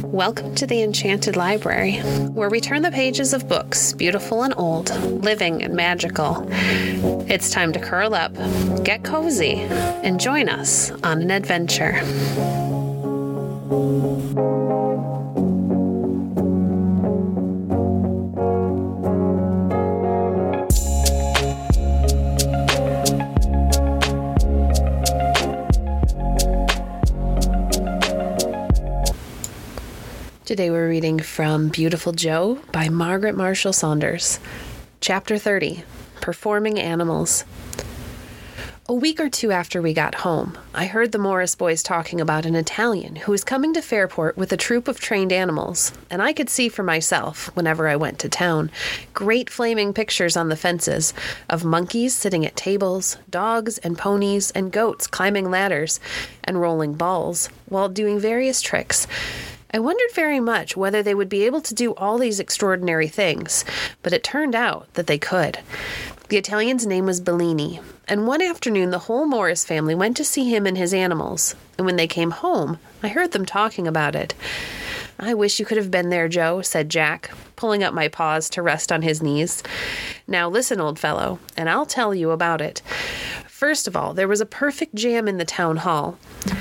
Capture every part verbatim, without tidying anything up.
Welcome to the Enchanted Library, where we turn the pages of books, beautiful and old, living and magical. It's time to curl up, get cozy, and join us on an adventure. Today we're reading from Beautiful Joe by Margaret Marshall Saunders. Chapter thirty, Performing Animals. A week or two after we got home, I heard the Morris boys talking about an Italian who was coming to Fairport with a troop of trained animals, and I could see for myself, whenever I went to town, great flaming pictures on the fences of monkeys sitting at tables, dogs and ponies and goats climbing ladders and rolling balls while doing various tricks. I wondered very much whether they would be able to do all these extraordinary things, but it turned out that they could. The Italian's name was Bellini, and one afternoon the whole Morris family went to see him and his animals, and when they came home, I heard them talking about it. "I wish you could have been there, Joe," said Jack, pulling up my paws to rest on his knees. "Now listen, old fellow, and I'll tell you about it. First of all, there was a perfect jam in the town hall.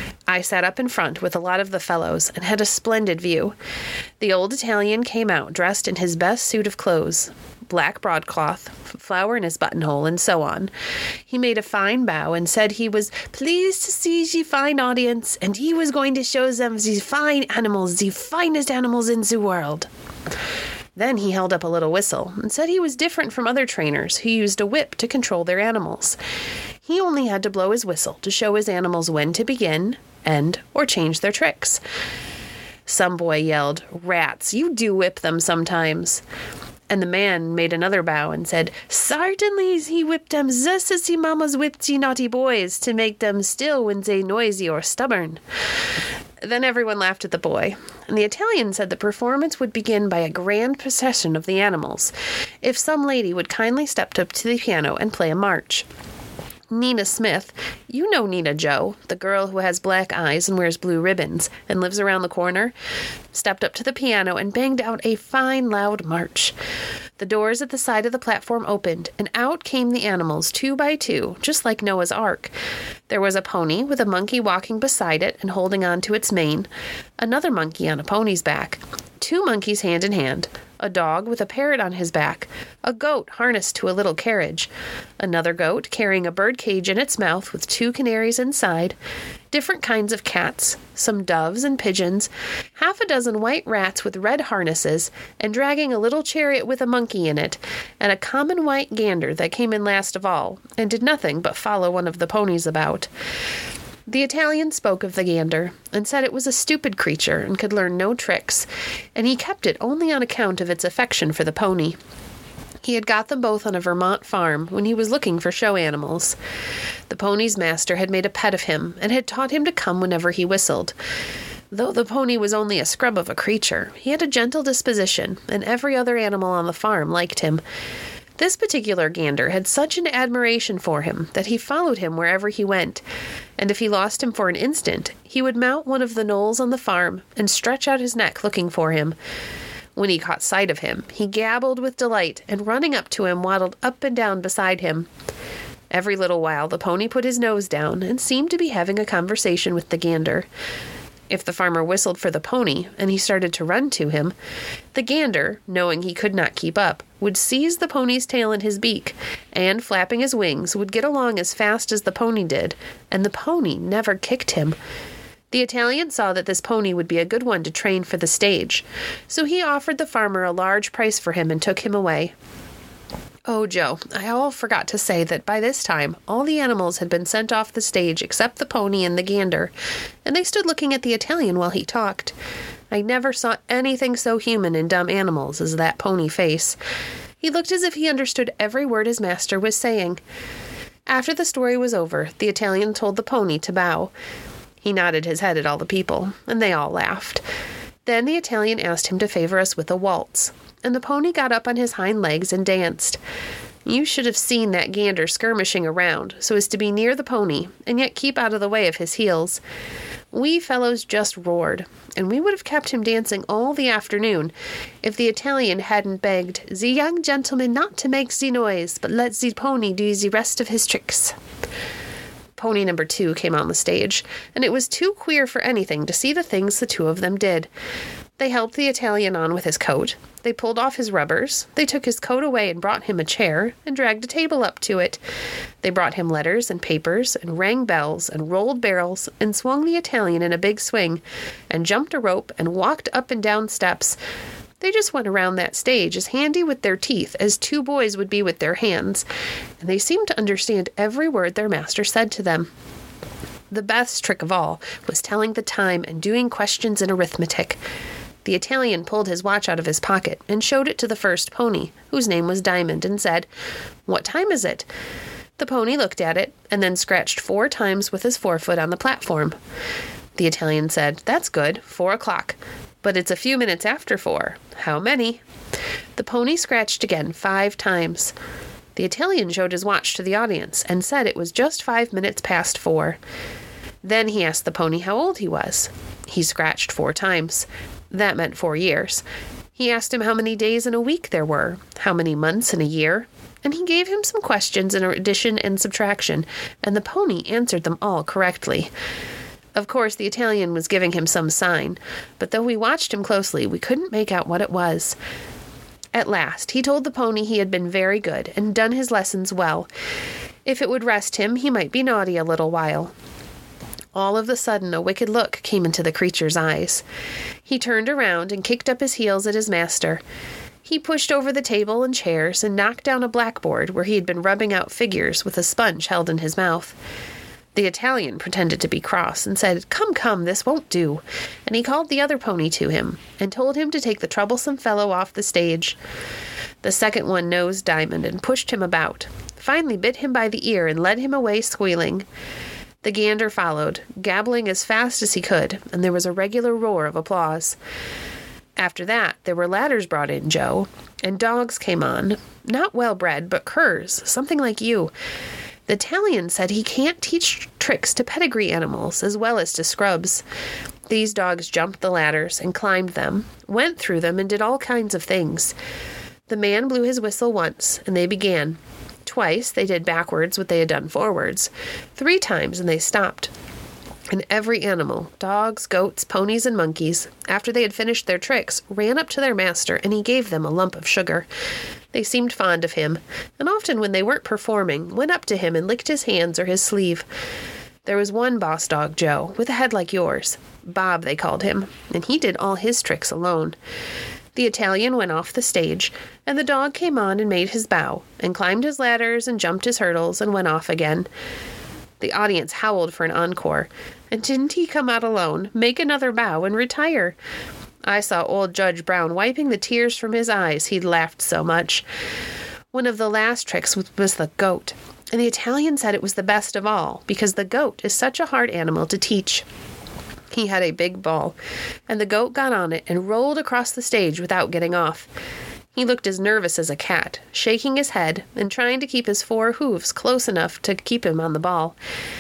I sat up in front with a lot of the fellows and had a splendid view. The old Italian came out dressed in his best suit of clothes, black broadcloth, flower in his buttonhole, and so on. He made a fine bow and said he was pleased to see ze fine audience, and he was going to show them ze fine animals, ze finest animals in the world. Then he held up a little whistle and said he was different from other trainers who used a whip to control their animals. He only had to blow his whistle to show his animals when to begin, end, or change their tricks. Some boy yelled, 'Rats, you do whip them sometimes.' And the man made another bow and said, 'Sartainly he whipped them just as he mammas whipped ye naughty boys, to make them still when they noisy or stubborn.' Then everyone laughed at the boy, and the Italian said the performance would begin by a grand procession of the animals, if some lady would kindly step up to the piano and play a march. Nina Smith, you know Nina Joe, the girl who has black eyes and wears blue ribbons and lives around the corner, stepped up to the piano and banged out a fine loud march. The doors at the side of the platform opened, and out came the animals two by two, just like Noah's Ark. There was a pony with a monkey walking beside it and holding on to its mane, another monkey on a pony's back, two monkeys hand in hand, a dog with a parrot on his back, a goat harnessed to a little carriage, another goat carrying a bird cage in its mouth with two canaries inside, different kinds of cats, some doves and pigeons, half a dozen white rats with red harnesses, and dragging a little chariot with a monkey in it, and a common white gander that came in last of all, and did nothing but follow one of the ponies about. The Italian spoke of the gander, and said it was a stupid creature and could learn no tricks, and he kept it only on account of its affection for the pony. He had got them both on a Vermont farm when he was looking for show animals. The pony's master had made a pet of him, and had taught him to come whenever he whistled. Though the pony was only a scrub of a creature, he had a gentle disposition, and every other animal on the farm liked him. This particular gander had such an admiration for him that he followed him wherever he went, and if he lost him for an instant, he would mount one of the knolls on the farm and stretch out his neck looking for him. When he caught sight of him, he gabbled with delight, and running up to him, waddled up and down beside him. Every little while the pony put his nose down and seemed to be having a conversation with the gander. If the farmer whistled for the pony, and he started to run to him, the gander, knowing he could not keep up, would seize the pony's tail in his beak, and, flapping his wings, would get along as fast as the pony did, and the pony never kicked him. The Italian saw that this pony would be a good one to train for the stage, so he offered the farmer a large price for him and took him away. Oh, Joe, I all forgot to say that by this time all the animals had been sent off the stage except the pony and the gander, and they stood looking at the Italian while he talked. I never saw anything so human in dumb animals as that pony face. He looked as if he understood every word his master was saying. After the story was over, the Italian told the pony to bow. He nodded his head at all the people, and they all laughed. Then the Italian asked him to favor us with a waltz, and the pony got up on his hind legs and danced. You should have seen that gander skirmishing around so as to be near the pony and yet keep out of the way of his heels. We fellows just roared, and we would have kept him dancing all the afternoon if the Italian hadn't begged the young gentleman not to make the noise, but let the pony do the rest of his tricks. Pony number two came on the stage, and it was too queer for anything to see the things the two of them did. They helped the Italian on with his coat. They pulled off his rubbers. They took his coat away and brought him a chair and dragged a table up to it. They brought him letters and papers and rang bells and rolled barrels and swung the Italian in a big swing and jumped a rope and walked up and down steps. They just went around that stage as handy with their teeth as two boys would be with their hands, and they seemed to understand every word their master said to them. The best trick of all was telling the time and doing questions in arithmetic. The Italian pulled his watch out of his pocket and showed it to the first pony, whose name was Diamond, and said, "What time is it?" The pony looked at it and then scratched four times with his forefoot on the platform. The Italian said, "That's good, four o'clock. But it's a few minutes after four. How many?" The pony scratched again five times. The Italian showed his watch to the audience and said it was just five minutes past four. Then he asked the pony how old he was. He scratched four times. That meant four years. He asked him how many days in a week there were, how many months in a year, and he gave him some questions in addition and subtraction, and the pony answered them all correctly. Of course, the Italian was giving him some sign, but though we watched him closely, we couldn't make out what it was. At last, he told the pony he had been very good and done his lessons well. If it would rest him, he might be naughty a little while. All of a sudden, a wicked look came into the creature's eyes. He turned around and kicked up his heels at his master. He pushed over the table and chairs and knocked down a blackboard where he had been rubbing out figures with a sponge held in his mouth. The Italian pretended to be cross and said, "Come, come, this won't do," and he called the other pony to him and told him to take the troublesome fellow off the stage. The second one nosed Diamond and pushed him about, finally bit him by the ear and led him away squealing. The gander followed, gabbling as fast as he could, and there was a regular roar of applause. After that, there were ladders brought in, Joe, and dogs came on, not well-bred, but curs, something like you. The Italian said he can't teach tricks to pedigree animals as well as to scrubs. These dogs jumped the ladders and climbed them, went through them, and did all kinds of things. The man blew his whistle once, and they began. Twice they did backwards what they had done forwards. Three times, and they stopped. And every animal, dogs, goats, ponies, and monkeys, after they had finished their tricks, ran up to their master, and he gave them a lump of sugar. They seemed fond of him, and often when they weren't performing, went up to him and licked his hands or his sleeve. There was one boss dog, Joe, with a head like yours. Bob, they called him, and he did all his tricks alone. The Italian went off the stage, and the dog came on and made his bow, and climbed his ladders and jumped his hurdles and went off again. The audience howled for an encore, and didn't he come out alone, make another bow, and retire? I saw old Judge Brown wiping the tears from his eyes, he'd laughed so much. One of the last tricks was, was the goat, and the Italian said it was the best of all, because the goat is such a hard animal to teach. He had a big ball, and the goat got on it and rolled across the stage without getting off. He looked as nervous as a cat, shaking his head and trying to keep his four hooves close enough to keep him on the ball.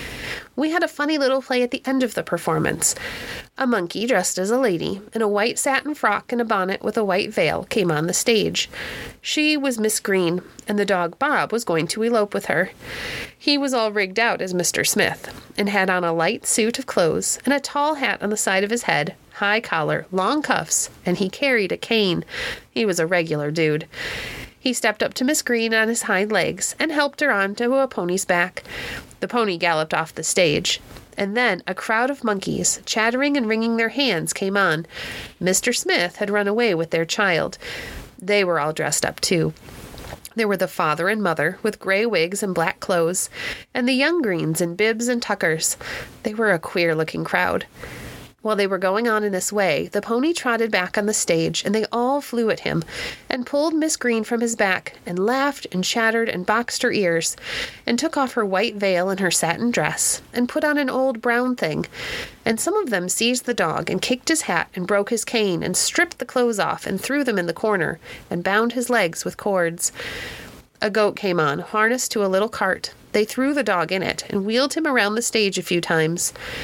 We had a funny little play at the end of the performance. A monkey dressed as a lady in a white satin frock and a bonnet with a white veil came on the stage. She was Miss Green, and the dog Bob was going to elope with her. He was all rigged out as Mister Smith, and had on a light suit of clothes and a tall hat on the side of his head, high collar, long cuffs, and he carried a cane. He was a regular dude. He stepped up to Miss Green on his hind legs and helped her onto a pony's back. The pony galloped off the stage, and then a crowd of monkeys, chattering and wringing their hands, came on. Mister Smith had run away with their child. They were all dressed up, too. There were the father and mother, with gray wigs and black clothes, and the young Greens in bibs and tuckers. They were a queer-looking crowd. While they were going on in this way, the pony trotted back on the stage, and they all flew at him, and pulled Miss Green from his back, and laughed and chattered and boxed her ears, and took off her white veil and her satin dress, and put on an old brown thing, and some of them seized the dog, and kicked his hat, and broke his cane, and stripped the clothes off, and threw them in the corner, and bound his legs with cords. A goat came on, harnessed to a little cart. They threw the dog in it, and wheeled him around the stage a few times.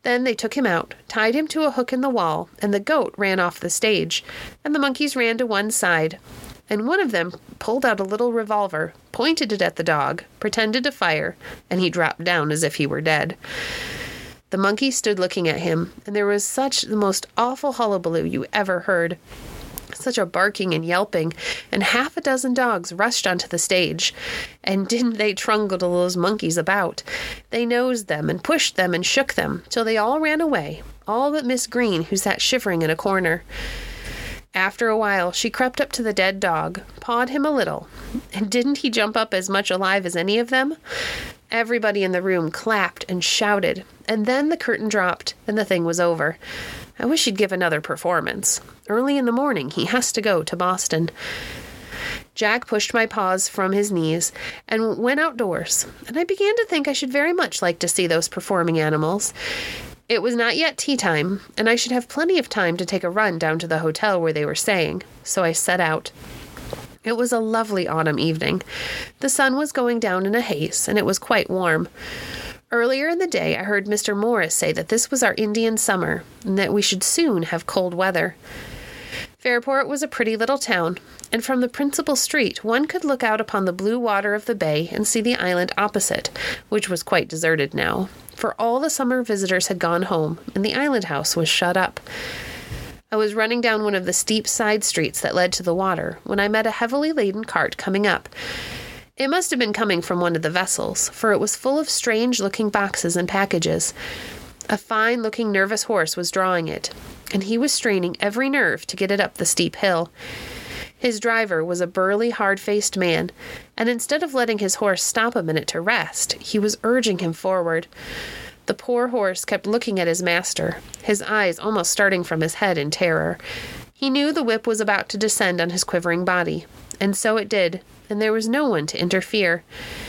Then they took him out, tied him to a hook in the wall, and the goat ran off the stage, and the monkeys ran to one side, and one of them pulled out a little revolver, pointed it at the dog, pretended to fire, and he dropped down as if he were dead. The monkey stood looking at him, and there was such the most awful hullabaloo you ever heard. Such a barking and yelping, and half a dozen dogs rushed onto the stage. And didn't they trundle those monkeys about? They nosed them and pushed them and shook them, till they all ran away, all but Miss Green, who sat shivering in a corner. After a while, she crept up to the dead dog, pawed him a little, and didn't he jump up as much alive as any of them? Everybody in the room clapped and shouted, and then the curtain dropped, and the thing was over. I wish he'd give another performance. Early in the morning, he has to go to Boston. Jack pushed my paws from his knees and went outdoors, and I began to think I should very much like to see those performing animals. It was not yet tea time, and I should have plenty of time to take a run down to the hotel where they were staying, so I set out. It was a lovely autumn evening. The sun was going down in a haze, and it was quite warm. Earlier in the day, I heard Mister Morris say that this was our Indian summer, and that we should soon have cold weather. Fairport was a pretty little town, and from the principal street one could look out upon the blue water of the bay and see the island opposite, which was quite deserted now, for all the summer visitors had gone home, and the island house was shut up. I was running down one of the steep side streets that led to the water when I met a heavily laden cart coming up. It must have been coming from one of the vessels, for it was full of strange-looking boxes and packages. A fine-looking nervous horse was drawing it, and he was straining every nerve to get it up the steep hill. His driver was a burly, hard-faced man, and instead of letting his horse stop a minute to rest, he was urging him forward. The poor horse kept looking at his master, his eyes almost starting from his head in terror. He knew the whip was about to descend on his quivering body, and so it did, and there was no one to interfere.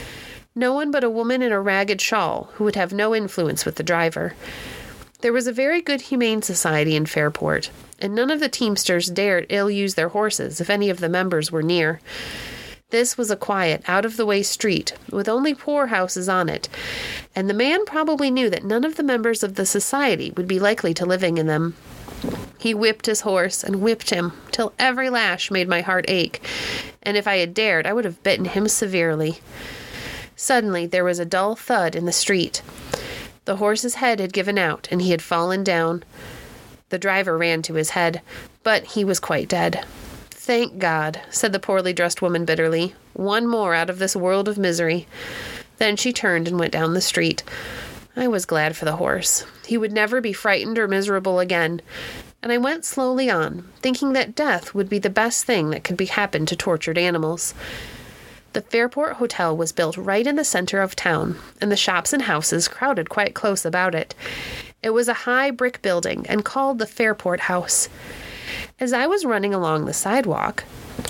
No one but a woman in a ragged shawl, who would have no influence with the driver. There was a very good humane society in Fairport, and none of the teamsters dared ill-use their horses if any of the members were near. This was a quiet, out-of-the-way street, with only poor houses on it, and the man probably knew that none of the members of the society would be likely to living in them. He whipped his horse and whipped him, till every lash made my heart ache, and if I had dared, I would have bitten him severely. Suddenly there was a dull thud in the street. The horse's head had given out, and he had fallen down. The driver ran to his head, but he was quite dead. "Thank God," said the poorly dressed woman bitterly. "One more out of this world of misery." Then she turned and went down the street. I was glad for the horse. He would never be frightened or miserable again, and I went slowly on, thinking that death would be the best thing that could be happen to tortured animals. The Fairport Hotel was built right in the center of town, and the shops and houses crowded quite close about it. It was a high brick building and called the Fairport House. As I was running along the sidewalk,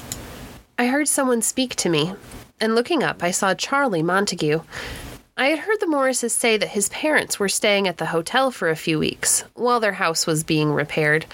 I heard someone speak to me, and looking up, I saw Charlie Montague. I had heard the Morrises say that his parents were staying at the hotel for a few weeks, while their house was being repaired.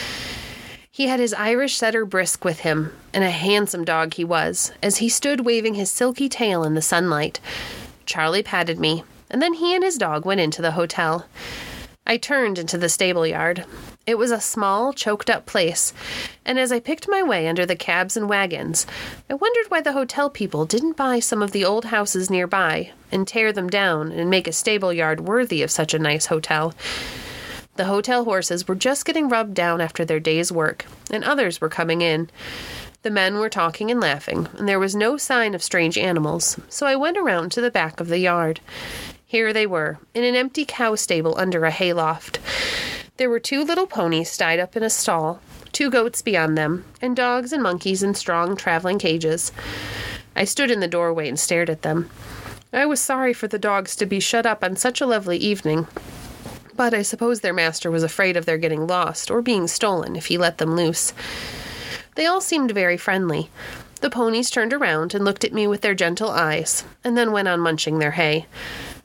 He had his Irish setter Brisk with him, and a handsome dog he was, as he stood waving his silky tail in the sunlight. Charlie patted me, and then he and his dog went into the hotel. I turned into the stable yard. It was a small, choked-up place, and as I picked my way under the cabs and wagons, I wondered why the hotel people didn't buy some of the old houses nearby and tear them down and make a stable yard worthy of such a nice hotel. The hotel horses were just getting rubbed down after their day's work, and others were coming in. The men were talking and laughing, and there was no sign of strange animals, so I went around to the back of the yard. Here they were, in an empty cow stable under a hayloft. There were two little ponies tied up in a stall, two goats beyond them, and dogs and monkeys in strong traveling cages. I stood in the doorway and stared at them. I was sorry for the dogs to be shut up on such a lovely evening, but I suppose their master was afraid of their getting lost or being stolen if he let them loose. They all seemed very friendly. The ponies turned around and looked at me with their gentle eyes, and then went on munching their hay.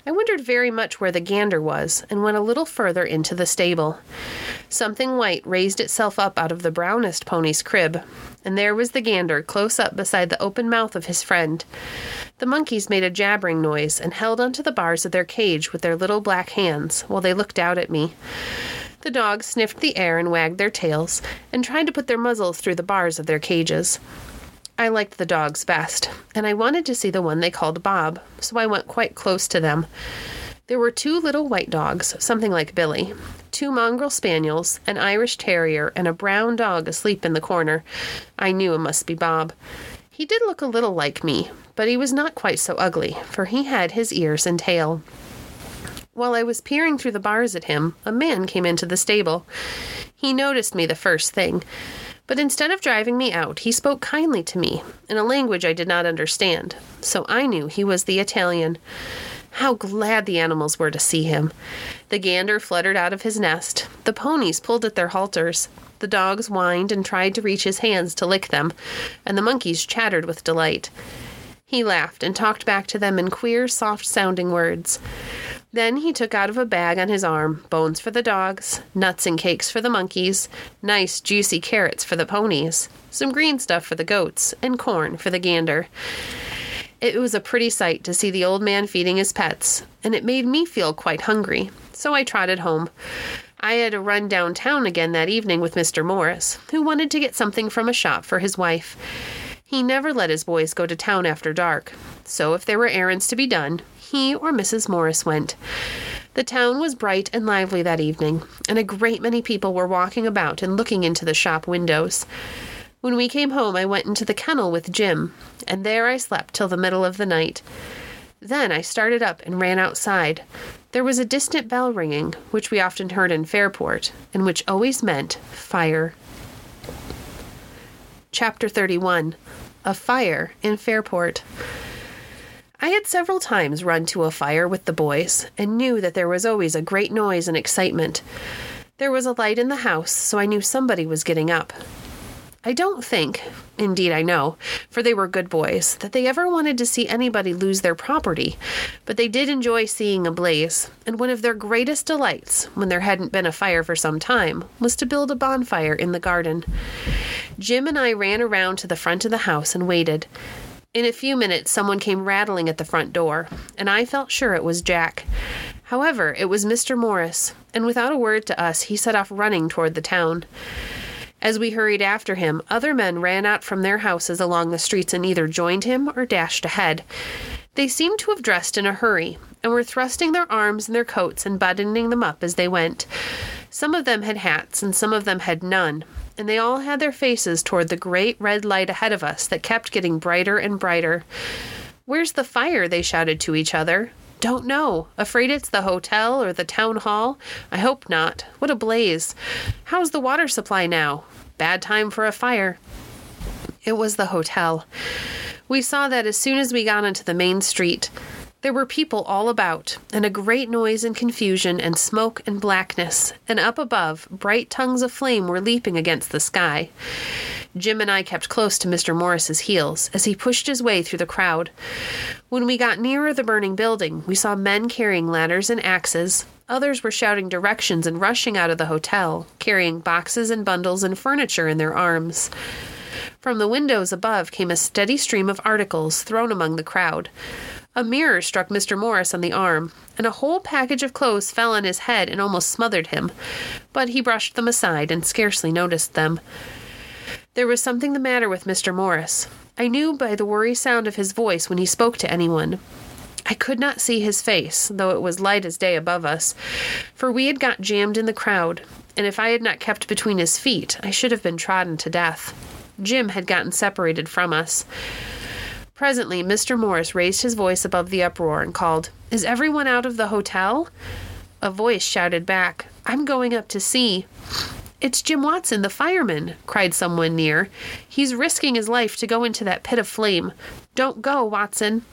I wondered very much where the gander was and went a little further into the stable. Something white raised itself up out of the brownest pony's crib, and there was the gander close up beside the open mouth of his friend. The monkeys made a jabbering noise and held onto the bars of their cage with their little black hands while they looked out at me. The dogs sniffed the air and wagged their tails and tried to put their muzzles through the bars of their cages. I liked the dogs best, and I wanted to see the one they called Bob, so I went quite close to them. There were two little white dogs, something like Billy, two mongrel spaniels, an Irish terrier, and a brown dog asleep in the corner. I knew it must be Bob. He did look a little like me, but he was not quite so ugly, for he had his ears and tail. While I was peering through the bars at him, a man came into the stable. He noticed me the first thing, but instead of driving me out, he spoke kindly to me, in a language I did not understand, so I knew he was the Italian. How glad the animals were to see him. The gander fluttered out of his nest, the ponies pulled at their halters, the dogs whined and tried to reach his hands to lick them, and the monkeys chattered with delight. He laughed and talked back to them in queer, soft-sounding words. Then he took out of a bag on his arm bones for the dogs, nuts and cakes for the monkeys, nice juicy carrots for the ponies, some green stuff for the goats, and corn for the gander. It was a pretty sight to see the old man feeding his pets, and it made me feel quite hungry, so I trotted home. I had a run downtown again that evening with Mister Morris, who wanted to get something from a shop for his wife. He never let his boys go to town after dark, so if there were errands to be done, he or Missus Morris went. The town was bright and lively that evening, and a great many people were walking about and looking into the shop windows. When we came home, I went into the kennel with Jim, and there I slept till the middle of the night. Then I started up and ran outside. There was a distant bell ringing, which we often heard in Fairport, and which always meant fire. Chapter thirty-one. A Fire in Fairport. I had several times run to a fire with the boys, and knew that there was always a great noise and excitement. There was a light in the house, so I knew somebody was getting up. I don't think, indeed I know, for they were good boys, that they ever wanted to see anybody lose their property, but they did enjoy seeing a blaze, and one of their greatest delights, when there hadn't been a fire for some time, was to build a bonfire in the garden. Jim and I ran around to the front of the house and waited. In a few minutes, someone came rattling at the front door, and I felt sure it was Jack. However, it was Mister Morris, and without a word to us, he set off running toward the town. As we hurried after him, other men ran out from their houses along the streets and either joined him or dashed ahead. They seemed to have dressed in a hurry, and were thrusting their arms in their coats and buttoning them up as they went. Some of them had hats, and some of them had none, and they all had their faces toward the great red light ahead of us that kept getting brighter and brighter. "Where's the fire?" they shouted to each other. "Don't know. Afraid it's the hotel or the town hall? I hope not. What a blaze. How's the water supply now? Bad time for a fire." It was the hotel. We saw that as soon as we got onto the main street. There were people all about, and a great noise and confusion and smoke and blackness, and up above, bright tongues of flame were leaping against the sky. Jim and I kept close to Mister Morris's heels as he pushed his way through the crowd. When we got nearer the burning building, we saw men carrying ladders and axes. Others were shouting directions and rushing out of the hotel, carrying boxes and bundles and furniture in their arms. From the windows above came a steady stream of articles thrown among the crowd. A mirror struck Mister Morris on the arm, and a whole package of clothes fell on his head and almost smothered him, but he brushed them aside and scarcely noticed them. There was something the matter with Mister Morris. I knew by the worry sound of his voice when he spoke to anyone. I could not see his face, though it was light as day above us, for we had got jammed in the crowd, and if I had not kept between his feet, I should have been trodden to death. Jim had gotten separated from us. Presently, Mister Morris raised his voice above the uproar and called, "Is everyone out of the hotel?" A voice shouted back, "I'm going up to see." "It's Jim Watson, the fireman," cried someone near. "He's risking his life to go into that pit of flame. Don't go, Watson."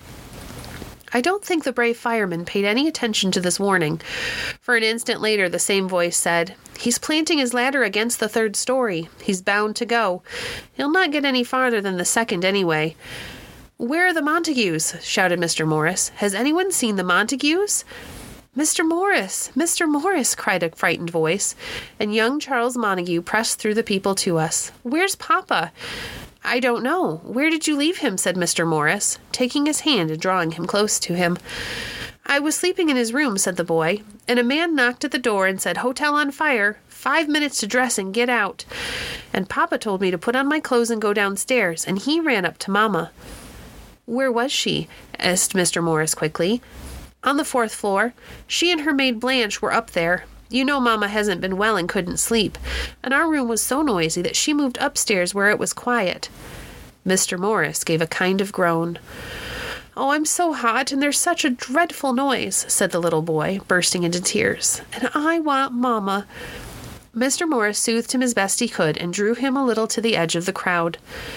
I don't think the brave fireman paid any attention to this warning, for an instant later the same voice said, "He's planting his ladder against the third story. He's bound to go. He'll not get any farther than the second anyway." "Where are the Montagues?" shouted Mister Morris. "Has anyone seen the Montagues?" "Mister Morris! Mister Morris!" cried a frightened voice, and young Charles Montague pressed through the people to us. "Where's Papa?" "I don't know. Where did you leave him?" said Mister Morris, taking his hand and drawing him close to him. "I was sleeping in his room," said the boy, "and a man knocked at the door and said, 'Hotel on fire. Five minutes to dress and get out.' And Papa told me to put on my clothes and go downstairs, and he ran up to Mama." "Where was she?" asked Mister Morris quickly. "On the fourth floor. She and her maid Blanche were up there. You know Mama hasn't been well and couldn't sleep, and our room was so noisy that she moved upstairs where it was quiet." Mister Morris gave a kind of groan. "Oh, I'm so hot, and there's such a dreadful noise," said the little boy, bursting into tears. "And I want Mama." Mister Morris soothed him as best he could and drew him a little to the edge of the crowd.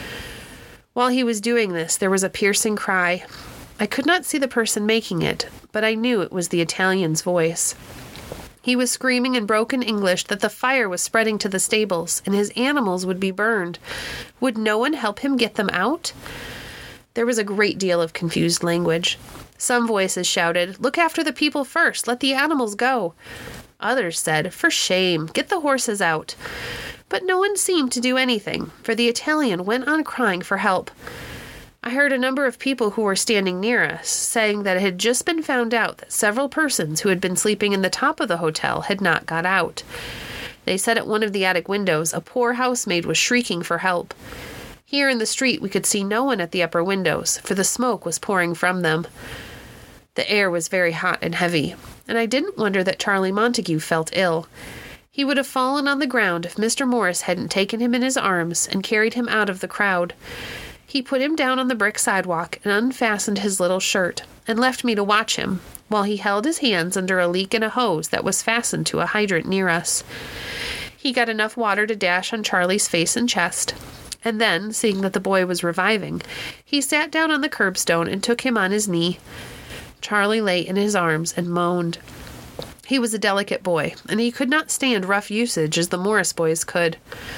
While he was doing this, there was a piercing cry. I could not see the person making it, but I knew it was the Italian's voice. He was screaming in broken English that the fire was spreading to the stables and his animals would be burned. Would no one help him get them out? There was a great deal of confused language. Some voices shouted, "Look after the people first, let the animals go." Others said, "For shame, get the horses out." But no one seemed to do anything, for the Italian went on crying for help. I heard a number of people who were standing near us saying that it had just been found out that several persons who had been sleeping in the top of the hotel had not got out. They said at one of the attic windows a poor housemaid was shrieking for help. Here in the street we could see no one at the upper windows, for the smoke was pouring from them. The air was very hot and heavy, and I didn't wonder that Charlie Montague felt ill. He would have fallen on the ground if Mister Morris hadn't taken him in his arms and carried him out of the crowd. He put him down on the brick sidewalk and unfastened his little shirt, and left me to watch him, while he held his hands under a leak in a hose that was fastened to a hydrant near us. He got enough water to dash on Charlie's face and chest, and then, seeing that the boy was reviving, he sat down on the curbstone and took him on his knee. Charlie lay in his arms and moaned. He was a delicate boy, and he could not stand rough usage as the Morris boys could.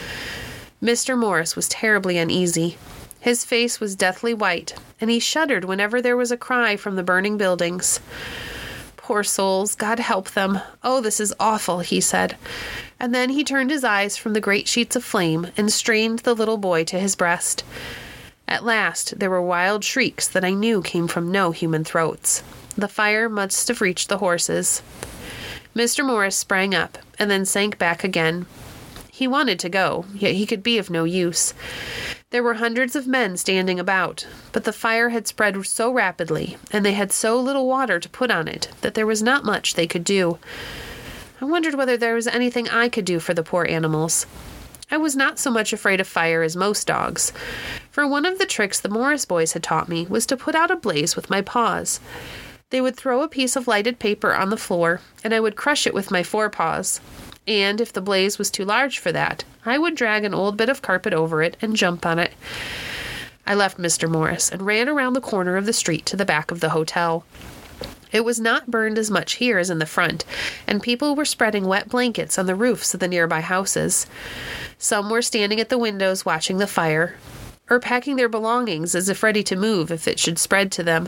Mister Morris was terribly uneasy. His face was deathly white, and he shuddered whenever there was a cry from the burning buildings. "Poor souls, God help them. Oh, this is awful," he said. And then he turned his eyes from the great sheets of flame and strained the little boy to his breast. At last there were wild shrieks that I knew came from no human throats. The fire must have reached the horses. Mister Morris sprang up, and then sank back again. He wanted to go, yet he could be of no use. There were hundreds of men standing about, but the fire had spread so rapidly, and they had so little water to put on it, that there was not much they could do. I wondered whether there was anything I could do for the poor animals. I was not so much afraid of fire as most dogs, for one of the tricks the Morris boys had taught me was to put out a blaze with my paws. They would throw a piece of lighted paper on the floor, and I would crush it with my forepaws. And if the blaze was too large for that, I would drag an old bit of carpet over it and jump on it. I left Mister Morris and ran around the corner of the street to the back of the hotel. It was not burned as much here as in the front, and people were spreading wet blankets on the roofs of the nearby houses. Some were standing at the windows watching the fire, or packing their belongings as if ready to move if it should spread to them.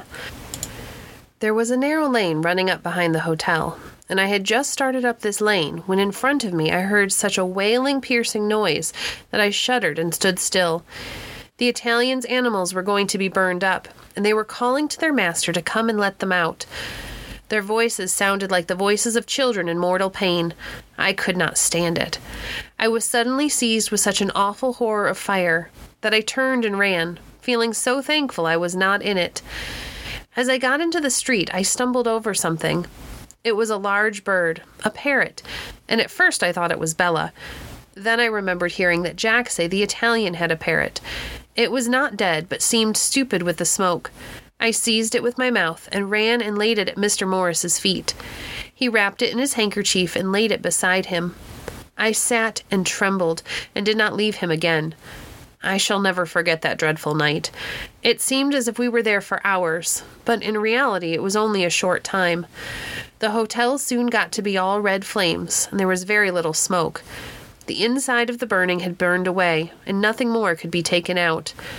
There was a narrow lane running up behind the hotel, and I had just started up this lane when in front of me I heard such a wailing, piercing noise that I shuddered and stood still. The Italians' animals were going to be burned up, and they were calling to their master to come and let them out. Their voices sounded like the voices of children in mortal pain. I could not stand it. I was suddenly seized with such an awful horror of fire that I turned and ran, feeling so thankful I was not in it. As I got into the street, I stumbled over something. It was a large bird, a parrot, and at first I thought it was Bella. Then I remembered hearing that Jack say the Italian had a parrot. It was not dead, but seemed stupid with the smoke. I seized it with my mouth and ran and laid it at Mister Morris's feet. He wrapped it in his handkerchief and laid it beside him. I sat and trembled and did not leave him again. I shall never forget that dreadful night. It seemed as if we were there for hours, but in reality it was only a short time. The hotel soon got to be all red flames, and there was very little smoke. The inside of the burning had burned away, and nothing more could be taken out.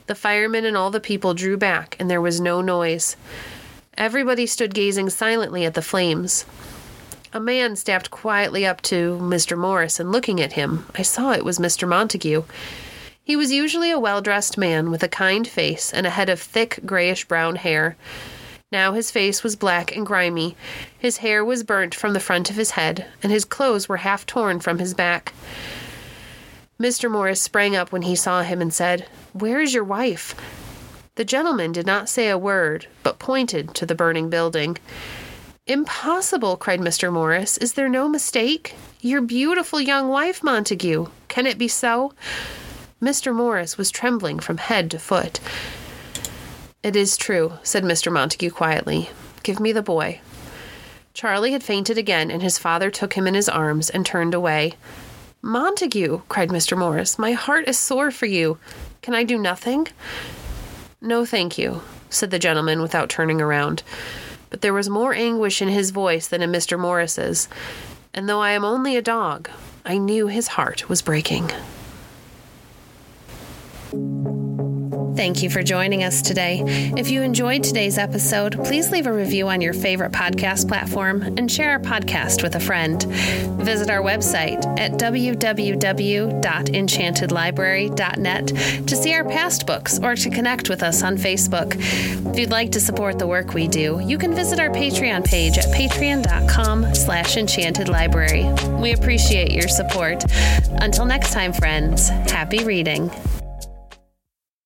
The firemen and all the people drew back, and there was no noise. Everybody stood gazing silently at the flames. A man stepped quietly up to Mister Morris, and looking at him, I saw it was Mister Montague. He was usually a well-dressed man with a kind face and a head of thick, grayish-brown hair. Now his face was black and grimy, his hair was burnt from the front of his head, and his clothes were half torn from his back. Mister Morris sprang up when he saw him and said, "Where is your wife?" The gentleman did not say a word, but pointed to the burning building. "Impossible!" cried Mister Morris. "Is there no mistake? Your beautiful young wife, Montague. Can it be so?" Mister Morris was trembling from head to foot. "It is true," said Mister Montague quietly. "Give me the boy." Charlie had fainted again, and his father took him in his arms and turned away. "Montague," cried Mister Morris, "my heart is sore for you. Can I do nothing?" "No, thank you," said the gentleman without turning around. But there was more anguish in his voice than in Mister Morris's, and though I am only a dog, I knew his heart was breaking. Thank you for joining us today. If you enjoyed today's episode, please leave a review on your favorite podcast platform and share our podcast with a friend. Visit our website at w w w dot enchanted library dot net to see our past books or to connect with us on Facebook. If you'd like to support the work we do, you can visit our Patreon page at patreon.com slash enchanted library. We appreciate your support. Until next time, friends, happy reading.